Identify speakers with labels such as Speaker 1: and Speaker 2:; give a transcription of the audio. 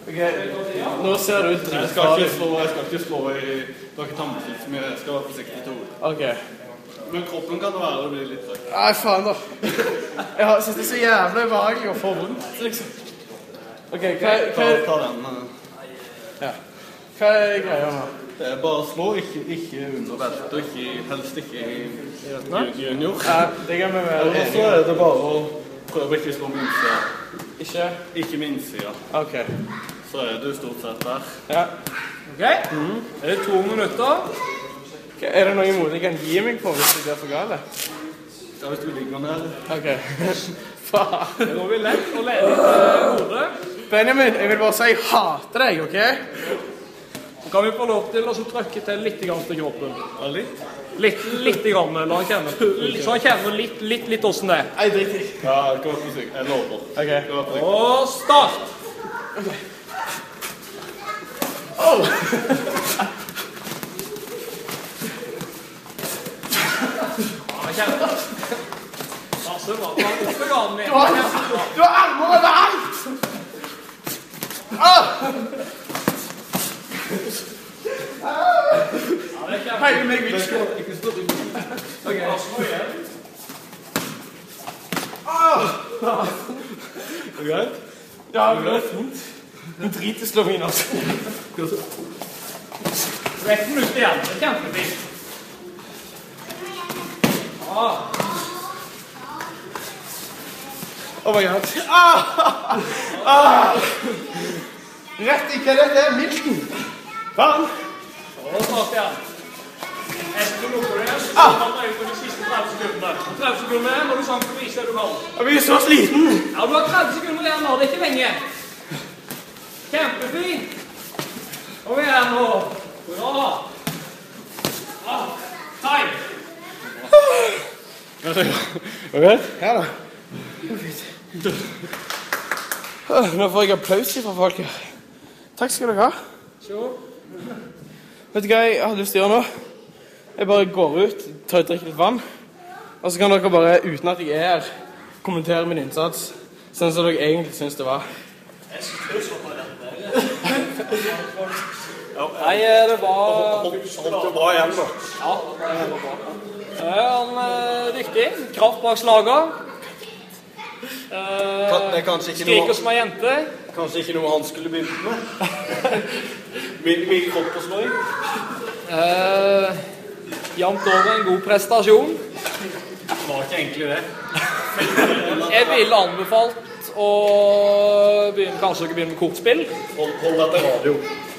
Speaker 1: Ok, nå ser du ut
Speaker 2: Jeg skal ikke slå i dere tannbeskyld, men jeg skal være forsiktig til ord.
Speaker 1: Ok.
Speaker 2: Men kroppen kan det være, det blir litt trøkk.
Speaker 1: Nei, faen da. Jeg synes det er så jævlig ubehagelig å få vondt, liksom. Ok, hva er...
Speaker 2: Ta den.
Speaker 1: Ja. Hva er greia nå?
Speaker 2: Det er bare å slå, ikke under beltet, helst ikke i junior.
Speaker 1: Ja, det kan vi være.
Speaker 2: Og så er det bare å prøve ikke å slå min sida.
Speaker 1: Ikke?
Speaker 2: Ikke min sida.
Speaker 1: Ok.
Speaker 2: Så er du stort sett der.
Speaker 1: Ja.
Speaker 3: Ok, det er 2 minutter.
Speaker 1: Er det noen måte jeg kan gi meg på hvis det blir for gale?
Speaker 2: Ja, hvis du ligger ned.
Speaker 1: Ok. Faen.
Speaker 3: Nå er vi lett å lede litt hodet.
Speaker 1: Benjamin, jeg vil bare si jeg hater deg, ok?
Speaker 3: Så kan vi få lov til å trykke til litt grann til kroppen.
Speaker 2: Ja, litt?
Speaker 3: Litt grann, la han kjenne. Så han kjenner litt hvordan det er.
Speaker 1: Nei, drit i.
Speaker 2: Ja, det kan være forsiktig. Jeg lover.
Speaker 1: Ok.
Speaker 3: Og start!
Speaker 1: Ok. Åh!
Speaker 3: Ja, kjenner. Altså, hva oppe ganen min?
Speaker 1: Du har armer overalt! Åh!
Speaker 3: Ja, det er kjempe.
Speaker 1: Hei, meg vil ikke.
Speaker 2: Ikke stå i munnen.
Speaker 1: Ok.
Speaker 2: Er det greit?
Speaker 1: Ja, det er fint. Du driter slå min, altså.
Speaker 3: Vekk minutt igjen, det er kjempefint. Ja.
Speaker 1: Oh my god. Rett i hva dette er, milten. Faen.
Speaker 3: Og snart igjen. Etter du lukker det, så skal man dra ut på de siste 30 sekundene. 30 sekunder når du sånn kan vise det du kan.
Speaker 1: Jeg blir så sliten.
Speaker 3: Ja, du har 30 sekunder igjen nå, det er ikke lenge. Kjempefint. Kom igjen nå. Bra. Time.
Speaker 1: Ok? Ja da. Nå får jeg applaus fra folk her. Takk skal dere ha. Vet du hva jeg har lyst til å gjøre nå? Jeg bare går ut, tar og drikker litt vann, og så kan dere bare, uten at jeg er her, kommentere min innsats, sånn som dere egentlig synes det var.
Speaker 3: Jeg synes det var på dette. Nei, det var...
Speaker 2: Det var igjen da.
Speaker 3: Ja, det var bra. Han er dyktig, kraft bak slaget.
Speaker 2: Det er kanskje ikke
Speaker 3: Skriker
Speaker 2: noe...
Speaker 3: som en jente.
Speaker 2: Kanskje ikke noe han skulle begynt med. Min kropp på slåing.
Speaker 3: Jevnt over en god prestasjon.
Speaker 2: Det var ikke egentlig det.
Speaker 3: Jeg ville anbefalt å begynne med kortspill.
Speaker 2: Hold deg til radio.